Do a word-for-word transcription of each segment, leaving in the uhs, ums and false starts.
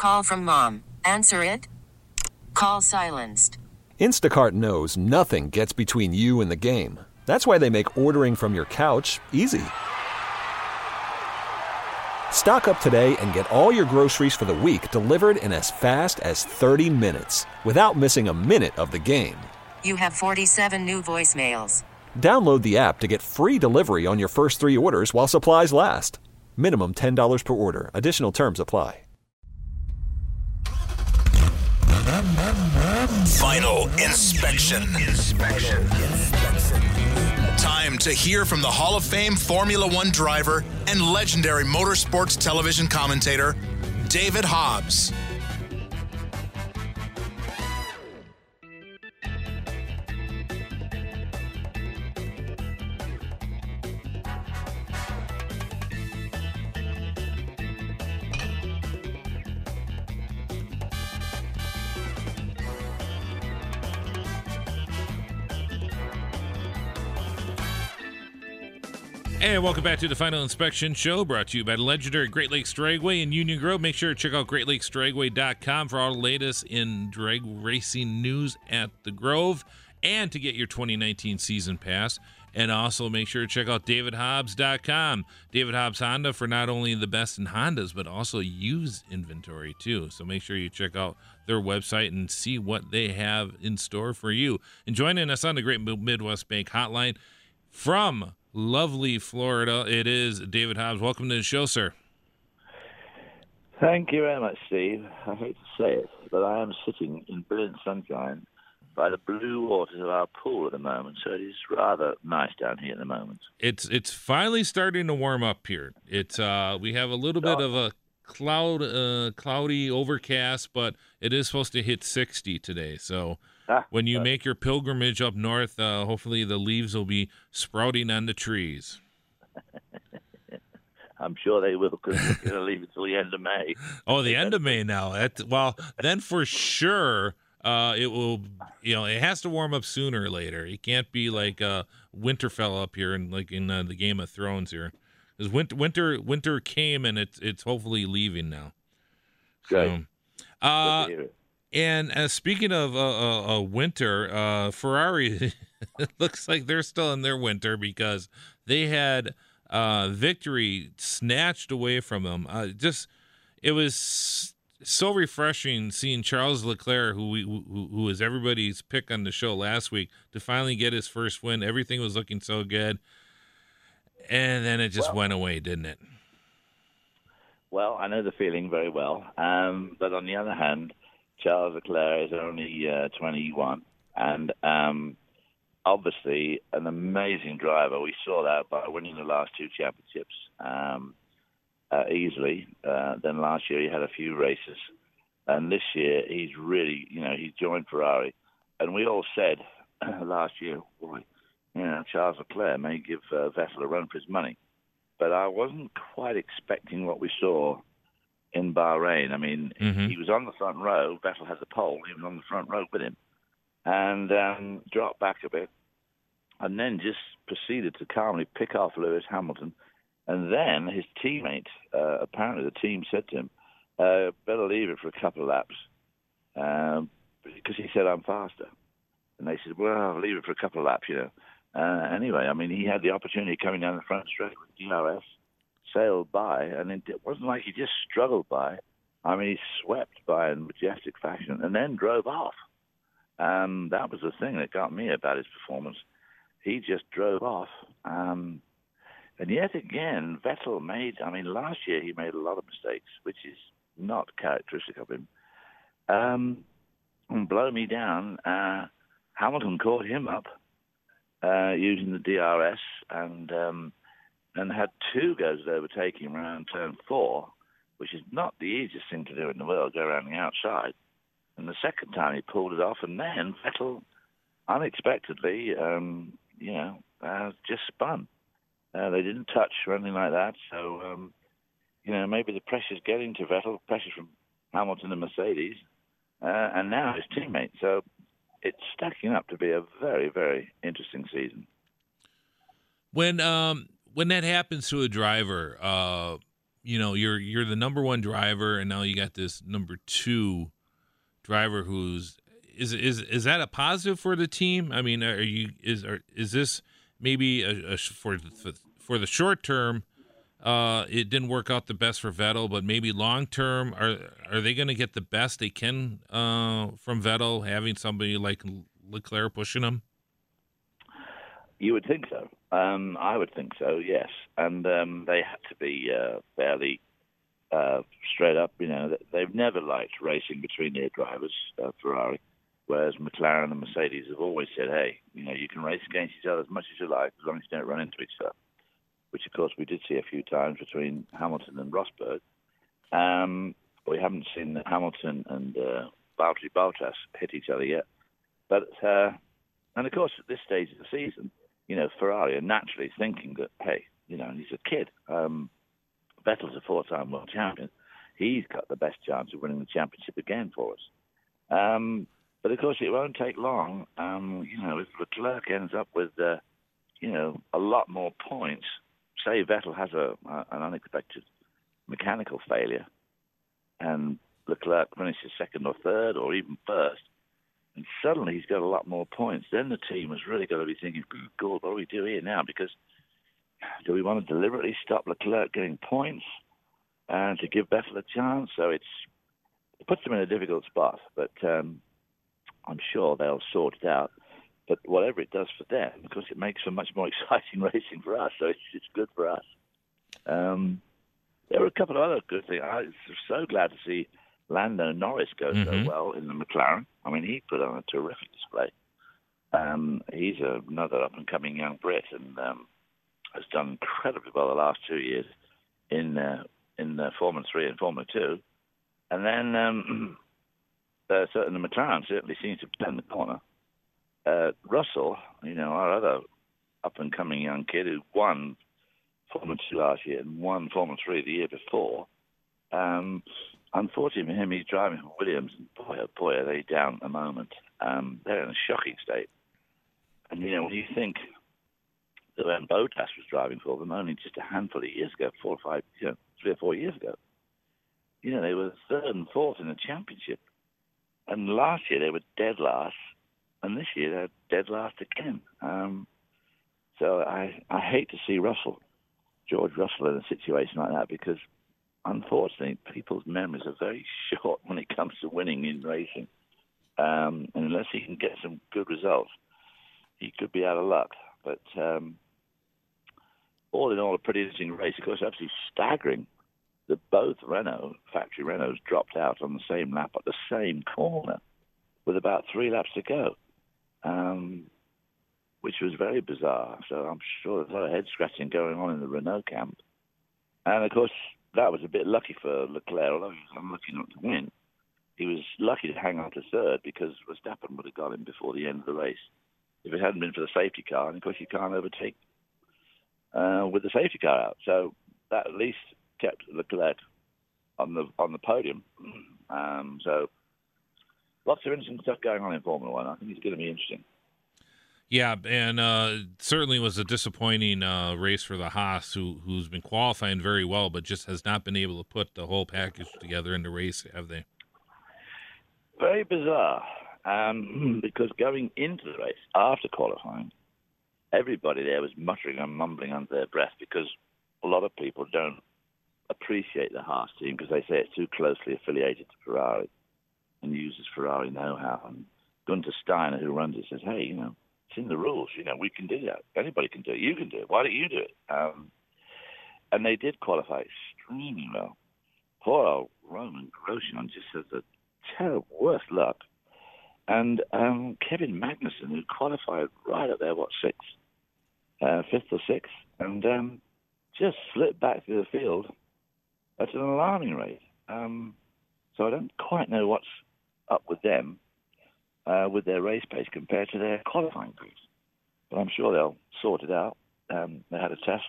Call from mom. Answer it. Call silenced. Instacart knows nothing gets between you and the game. That's why they make ordering from your couch easy. Stock up today and get all your groceries for the week delivered in as fast as thirty minutes without missing a minute of the game. You have forty-seven new voicemails. Download the app to get free delivery on your first three orders while supplies last. Minimum ten dollars per order. Additional terms apply. Final inspection. Inspection. Time to hear from the Hall of Fame Formula One driver and legendary motorsports television commentator, David Hobbs. And welcome back to the Final Inspection Show, brought to you by the legendary Great Lakes Dragway in Union Grove. Make sure to check out great lakes dragway dot com for all the latest in drag racing news at the Grove and to get your twenty nineteen season pass. And also make sure to check out david hobbs dot com. David Hobbs Honda for not only the best in Hondas, but also used inventory too. So make sure you check out their website and see what they have in store for you. And joining us on the Great Midwest Bank Hotline from lovely Florida, it is David Hobbs. Welcome to the show, sir. Thank you very much, Steve. I hate to say it, but I am sitting in brilliant sunshine by the blue waters of our pool at the moment, so it is rather nice down here at the moment. It's it's finally starting to warm up here. It's uh we have a little bit of a cloud uh cloudy overcast, but it is supposed to hit sixty today. So ah, when you uh, make your pilgrimage up north, uh, hopefully the leaves will be sprouting on the trees. I'm sure they will, because we're going to leave it till the end of May. Oh, the end of May now. That's, well, then for sure uh, it will, you know, it has to warm up sooner or later. It can't be like uh, Winterfell up here and like in uh, the Game of Thrones here. Because winter, winter, winter came and it's it's hopefully leaving now. Great. So, uh, and uh, speaking of uh, uh, uh, winter, uh, Ferrari, it looks like they're still in their winter because they had uh, victory snatched away from them. Uh, just it was so refreshing seeing Charles Leclerc, who we, who, who was everybody's pick on the show last week, to finally get his first win. Everything was looking so good, and then it just well, went away, didn't it? Well, I know the feeling very well, um, but on the other hand, Charles Leclerc is only uh, twenty-one, and um, obviously an amazing driver. We saw that by winning the last two championships um, uh, easily. Uh, then last year he had a few races, and this year he's really, you know, he's joined Ferrari. And we all said last year, boy, you know, Charles Leclerc may give uh, Vettel a run for his money. But I wasn't quite expecting what we saw in Bahrain. I mean, mm-hmm. he was on the front row. Vettel had the pole. He was on the front row with him. And um, dropped back a bit. And then just proceeded to calmly pick off Lewis Hamilton. And then his teammate, uh, apparently the team said to him, uh, better leave it for a couple of laps. Um, because he said, I'm faster. And they said, well, leave it for a couple of laps, you know. Uh, anyway, I mean, he had the opportunity coming down the front straight with D R S, sailed by, and it wasn't like he just struggled by. I mean, he swept by in majestic fashion and then drove off. Um, that was the thing that got me about his performance. He just drove off. Um, and yet again, Vettel made, I mean, last year he made a lot of mistakes, which is not characteristic of him. Um, and blow me down, uh, Hamilton caught him up uh, using the D R S and um, and had two goes at overtaking around turn four, which is not the easiest thing to do in the world, go around the outside. And the second time he pulled it off, and then Vettel unexpectedly, um, you know, uh, just spun. Uh, they didn't touch or anything like that. So, um, you know, maybe the pressure's getting to Vettel, pressure from Hamilton and Mercedes, uh, and now his teammate. So it's stacking up to be a very, very interesting season. When um, when that happens to a driver, uh, you know, you're you're the number one driver, and now you got this number two driver who's is is is that a positive for the team? I mean, are you is are, is this maybe a, a for for the short term? Uh, it didn't work out the best for Vettel, but maybe long term, are are they going to get the best they can uh, from Vettel, having somebody like Leclerc pushing them? You would think so. Um, I would think so, yes. And um, they had to be uh, fairly uh, straight up. You know, they've never liked racing between their drivers, uh, Ferrari, whereas McLaren and Mercedes have always said, hey, you know, you can race against each other as much as you like, as long as you don't run into each other, which, of course, we did see a few times between Hamilton and Rosberg. Um, we haven't seen Hamilton and uh, Valtteri Bottas hit each other yet. But, uh, and, of course, at this stage of the season, you know, Ferrari are naturally thinking that, hey, you know, he's a kid. Um, Vettel's a four-time world champion. He's got the best chance of winning the championship again for us. Um, but, of course, it won't take long. Um, you know, if Leclerc ends up with, uh, you know, a lot more points, say Vettel has a, a an unexpected mechanical failure and Leclerc finishes second or third or even first, and suddenly he's got a lot more points, then the team has really got to be thinking, God, what do we do here now? Because do we want to deliberately stop Leclerc getting points and to give Vettel a chance? So it's, it puts them in a difficult spot, but um, I'm sure they'll sort it out. But whatever it does for them, because it makes for much more exciting racing for us, so it's, it's good for us. Um, there were a couple of other good things. I was so glad to see Lando Norris go mm-hmm. so well in the McLaren. I mean, he put on a terrific display. Um, he's a, another up-and-coming young Brit and um, has done incredibly well the last two years in uh, in uh, Formula three and Formula two. And then um, uh, certainly the McLaren certainly seems to turn the corner. Uh, Russell, you know, our other up-and-coming young kid who won Formula two last year and won Formula three the year before, um, unfortunately for him, he's driving for Williams, and boy, oh boy, are they down at the moment. Um, they're in a shocking state. And, you know, when you think that when Bottas was driving for them only just a handful of years ago, four or five, you know, three or four years ago, you know, they were third and fourth in the championship. And last year they were dead last, and this year they're dead last again. Um, so I, I hate to see Russell, George Russell, in a situation like that because, unfortunately, people's memories are very short when it comes to winning in racing. Um, and unless he can get some good results, he could be out of luck. But um, all in all, a pretty interesting race. Of course, absolutely staggering that both Renault, factory Renaults, dropped out on the same lap at the same corner with about three laps to go, um, which was very bizarre. So I'm sure there's a lot of head-scratching going on in the Renault camp. And, of course, that was a bit lucky for Leclerc, although he was unlucky not to win. He was lucky to hang on to third because Verstappen would have got him before the end of the race. If it hadn't been for the safety car, and of course you can't overtake uh, with the safety car out. So that at least kept Leclerc on the on the podium. Um, so lots of interesting stuff going on in Formula One. I think it's going to be interesting. Yeah, and uh, certainly was a disappointing uh, race for the Haas, who, who's been qualifying very well, but just has not been able to put the whole package together in the race, have they? Very bizarre, um, because going into the race, after qualifying, everybody there was muttering and mumbling under their breath because a lot of people don't appreciate the Haas team because they say it's too closely affiliated to Ferrari and uses Ferrari know-how. And Gunter Steiner, who runs it, says, hey, you know, it's in the rules. You know, we can do that. Anybody can do it. You can do it. Why don't you do it? Um, and they did qualify extremely well. Poor old Roman Grosjean just has the terrible, worst luck. And um, Kevin Magnussen, who qualified right up there, what, sixth? Uh, fifth or sixth? And um, just slipped back through the field at an alarming rate. Um, so I don't quite know what's up with them. Uh, with their race pace compared to their qualifying pace. But I'm sure they'll sort it out. Um, they had a test,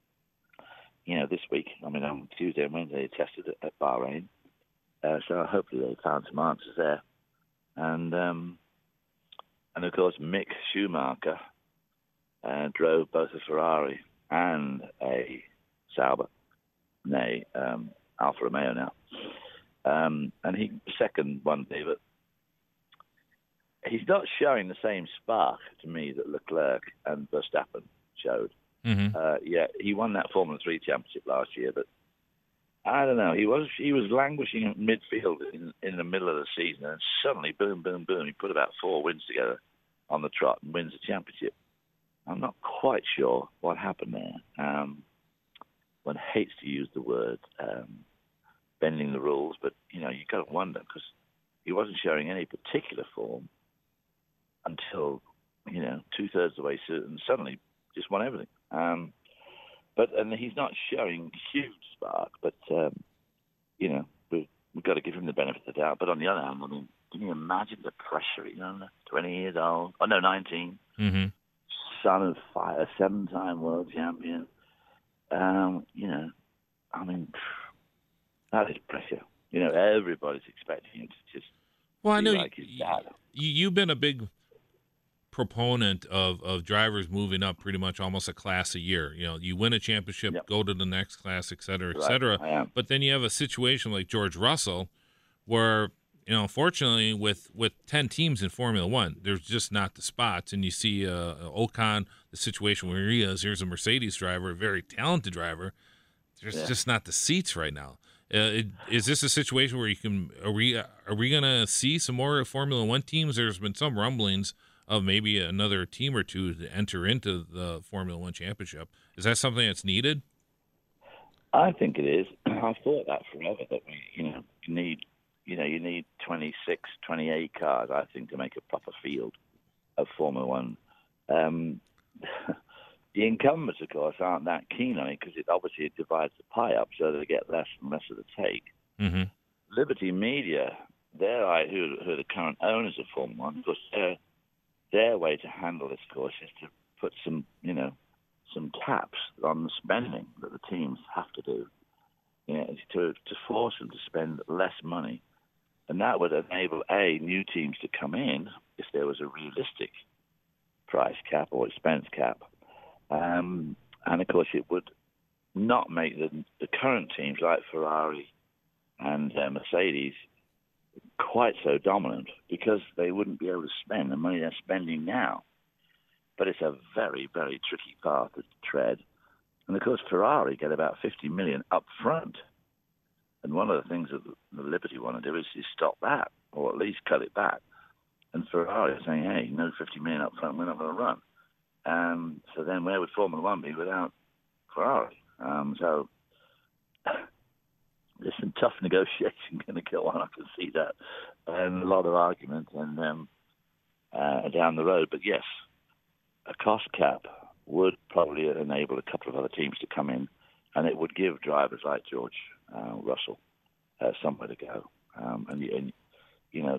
you know, this week. I mean, on Tuesday and Wednesday they tested it at Bahrain. Uh, so hopefully they found some answers there. And, um, and of course, Mick Schumacher uh, drove both a Ferrari and a Sauber. nay, um, Alfa Romeo now. Um, and he second one day, but he's not showing the same spark to me that Leclerc and Verstappen showed. Mm-hmm. Uh, yeah, he won that Formula Three championship last year, but I don't know. He was he was languishing in midfield in, in the middle of the season, and suddenly, boom, boom, boom, he put about four wins together on the trot and wins the championship. I'm not quite sure what happened there. Um, one hates to use the word um, bending the rules, but you know you got to wonder because he wasn't showing any particular form until you know two thirds of the way through, and suddenly just won everything. Um, but and he's not showing huge spark, but um, you know we, we've got to give him the benefit of the doubt. But on the other hand, I mean, can you imagine the pressure? You know, twenty years old, oh no, nineteen, mm-hmm. son of fire, a seven-time world champion. Um, you know, I mean, that is pressure. You know, everybody's expecting him to just well, I be know like you, his dad. You, you've been a big proponent of, of drivers moving up pretty much almost a class a year. You know, you win a championship, Yep. go to the next class, et cetera, et Right, cetera. I am. But then you have a situation like George Russell where, you know, unfortunately with, with ten teams in Formula One, there's just not the spots. And you see uh, Ocon, the situation where he is, here's a Mercedes driver, a very talented driver. There's Yeah. just not the seats right now. Uh, it, is this a situation where you can, are we, are we going to see some more Formula One teams? There's been some rumblings of maybe another team or two to enter into the Formula One championship. Is that something that's needed? I think it is. I've thought that forever, that we, you know, need, you know, you need twenty-six, twenty-eight cars, I think, to make a proper field of Formula One. Um, the incumbents, of course, aren't that keen on it because it obviously it divides the pie up so they get less and less of the take. Mm-hmm. Liberty Media, they're right, who, who are the current owners of Formula One, because their their way to handle this, of course, is to put some, you know, some caps on the spending that the teams have to do, you know, to to force them to spend less money, and that would enable a new teams to come in if there was a realistic price cap or expense cap, um, and of course it would not make the the current teams like Ferrari and uh, Mercedes quite so dominant because they wouldn't be able to spend the money they're spending now. But it's a very, very tricky path to tread. And of course, Ferrari get about fifty million up front. And one of the things that the Liberty want to do is, is stop that, or at least cut it back. And Ferrari are saying, hey, no fifty million up front, we're not going to run. Um, so then where would Formula One be without Ferrari? Um, so there's some tough negotiation going to go on, I can see that, and a lot of argument and um, uh, down the road. But yes, a cost cap would probably enable a couple of other teams to come in, and it would give drivers like George uh, Russell uh, somewhere to go. Um, and, and you know,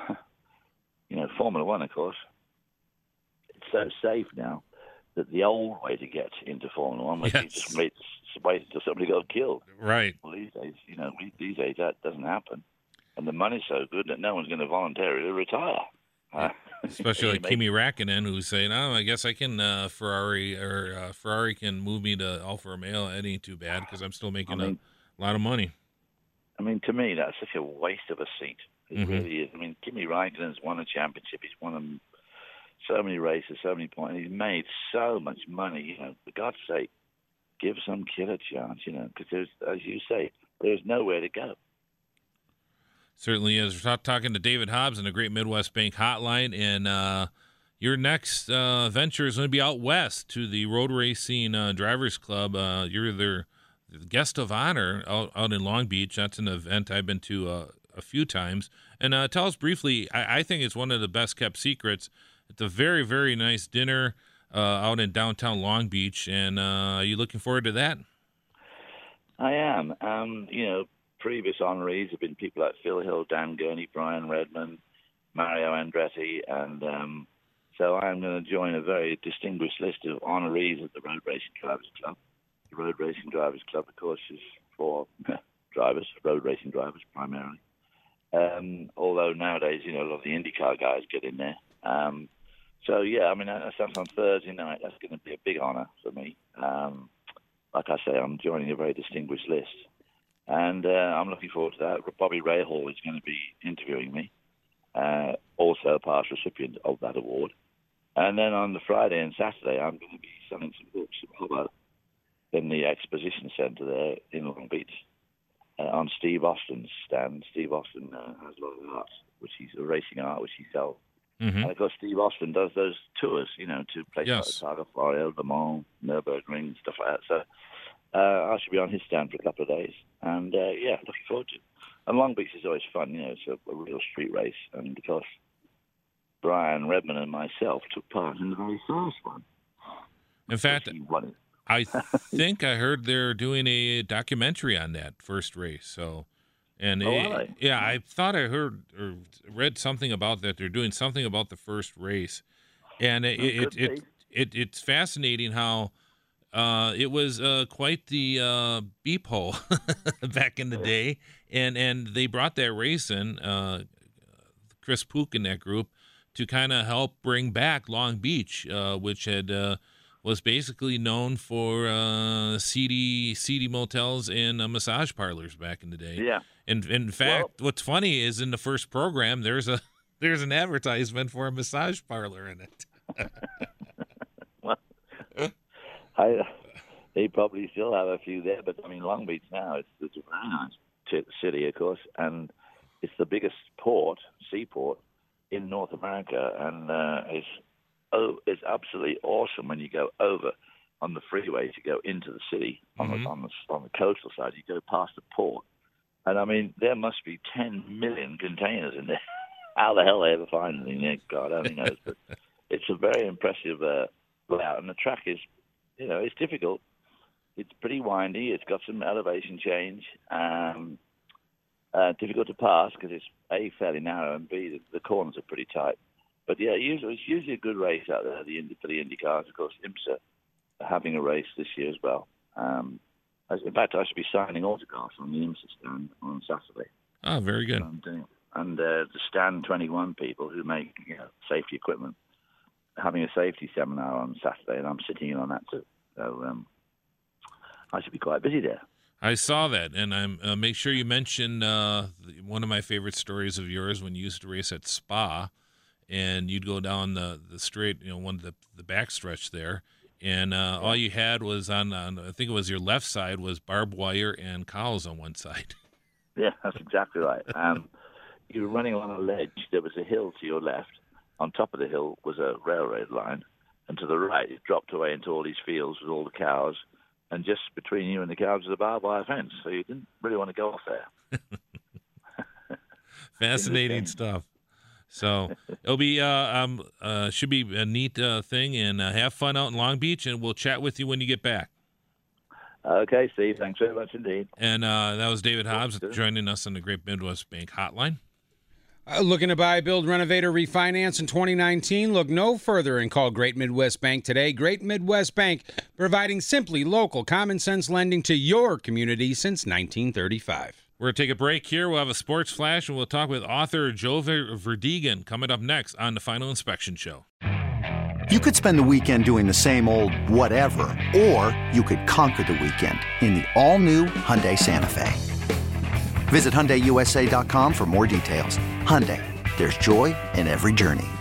you know, Formula One, of course, it's so safe now that the old way to get into Formula One was Yes. you just wait, wait until somebody got killed. Right. Well, these days, you know, we, these days that doesn't happen, and the money's so good that no one's going to voluntarily retire. Uh, Especially like Maybe- Kimi Räikkönen, who's saying, "Oh, I guess I can uh, Ferrari or uh, Ferrari can move me to Alfa Romeo. It ain't too bad because I'm still making I mean- a lot of money." I mean, to me, that's such a waste of a seat. It Mhm. really is. I mean, Kimi Räikkönen's won a championship. He's won so many races, so many points. He's made so much money. You know, for God's sake, give some kid a chance. You know, because there's, as you say, there's nowhere to go. Certainly is. We're talking to David Hobbs in the Great Midwest Bank Hotline, and uh, your next uh, venture is going to be out west to the Road Racing uh, Drivers Club. Uh, you're their guest of honor out, out in Long Beach. That's an event I've been to uh, a few times. And uh, tell us briefly, I, I think it's one of the best kept secrets. It's a very, very nice dinner uh, out in downtown Long Beach, and uh, are you looking forward to that? I am. Um, you know, previous honorees have been people like Phil Hill, Dan Gurney, Brian Redman, Mario Andretti, and um, so I'm going to join a very distinguished list of honorees at the Road Racing Drivers Club. The Road Racing Drivers Club, of course, is for drivers, road racing drivers primarily. Um, although nowadays, you know, a lot of the IndyCar guys get in there. Um, so, yeah, I mean, that's on Thursday night. That's going to be a big honor for me. Um, like I say, I'm joining a very distinguished list. And uh, I'm looking forward to that. Bobby Rahal is going to be interviewing me, uh, also a past recipient of that award. And then on the Friday and Saturday, I'm going to be selling some books about in the exposition centre there in Long Beach uh, on Steve Austin's stand. Steve Austin uh, has a lot of art, which he's a racing art, which he sells. Mm-hmm. And of course, Steve Austin does those tours, you know, to places yes. like Targa Florio, Le Mans, Nürburgring, stuff like that. So uh, I should be on his stand for a couple of days. And uh, yeah, looking forward to it. And Long Beach is always fun, you know, it's a, a real street race. And of course, Brian Redman and myself took part in the very first one. In fact, I think I heard they're doing a documentary on that first race. So, and oh, it, really? yeah, I thought I heard or read something about that. They're doing something about the first race, and it it, it, it it it's fascinating how uh, it was uh, quite the uh, beep hole back in the day, and and they brought that race in, uh, Chris Pook in that group, to kind of help bring back Long Beach, uh, which had. Uh, was basically known for uh, seedy, seedy motels and uh, massage parlors back in the day. Yeah. And, and in fact, well, what's funny is in the first program, there's a there's an advertisement for a massage parlor in it. Well, I, they probably still have a few there, but I mean, Long Beach now, it's, it's a very nice t- city, of course, and it's the biggest port, seaport, in North America, and uh, it's Oh, it's absolutely awesome when you go over on the freeway to go into the city on, mm-hmm. the, on the on the coastal side. You go past the port, and I mean there must be ten million containers in there. How the hell they ever find anything there? God only knows. But it's a very impressive uh, layout, and the track is, you know, it's difficult. It's pretty windy. It's got some elevation change. Um, uh, difficult to pass because it's A, fairly narrow, and B, the, the corners are pretty tight. But yeah, usually, it's usually a good race out there the Indy, for the Indy cars. Of course, IMSA are having a race this year as well. Um, as, in fact, I should be signing autographs on the IMSA stand on Saturday. Oh, very good. And, uh, and uh, the Stand twenty-one people who make you know, safety equipment having a safety seminar on Saturday, and I'm sitting in on that too. So um, I should be quite busy there. I saw that, and I'm uh, make sure you mention uh, one of my favorite stories of yours when you used to race at Spa. And you'd go down the, the straight, you know, one of the the backstretch there, and uh, all you had was on, on, I think it was your left side, was barbed wire and cows on one side. Yeah, that's exactly right. Um, you were running along a ledge. There was a hill to your left. On top of the hill was a railroad line, and to the right it dropped away into all these fields with all the cows, and just between you and the cows was a barbed wire fence. So you didn't really want to go off there. Fascinating stuff. So it'll be uh, um uh should be a neat uh, thing, and uh, have fun out in Long Beach, and we'll chat with you when you get back. Okay, Steve. Thanks very much indeed. And uh, that was David Hobbs joining us on the Great Midwest Bank Hotline. Uh, looking to buy, build, renovate, or refinance in twenty nineteen? Look no further and call Great Midwest Bank today. Great Midwest Bank, providing simply local, common-sense lending to your community since nineteen thirty-five. We're going to take a break here. We'll have a sports flash, and we'll talk with author Joe Verdegan coming up next on the Final Inspection Show. You could spend the weekend doing the same old whatever, or you could conquer the weekend in the all-new Hyundai Santa Fe. Visit Hyundai U S A dot com for more details. Hyundai, there's joy in every journey.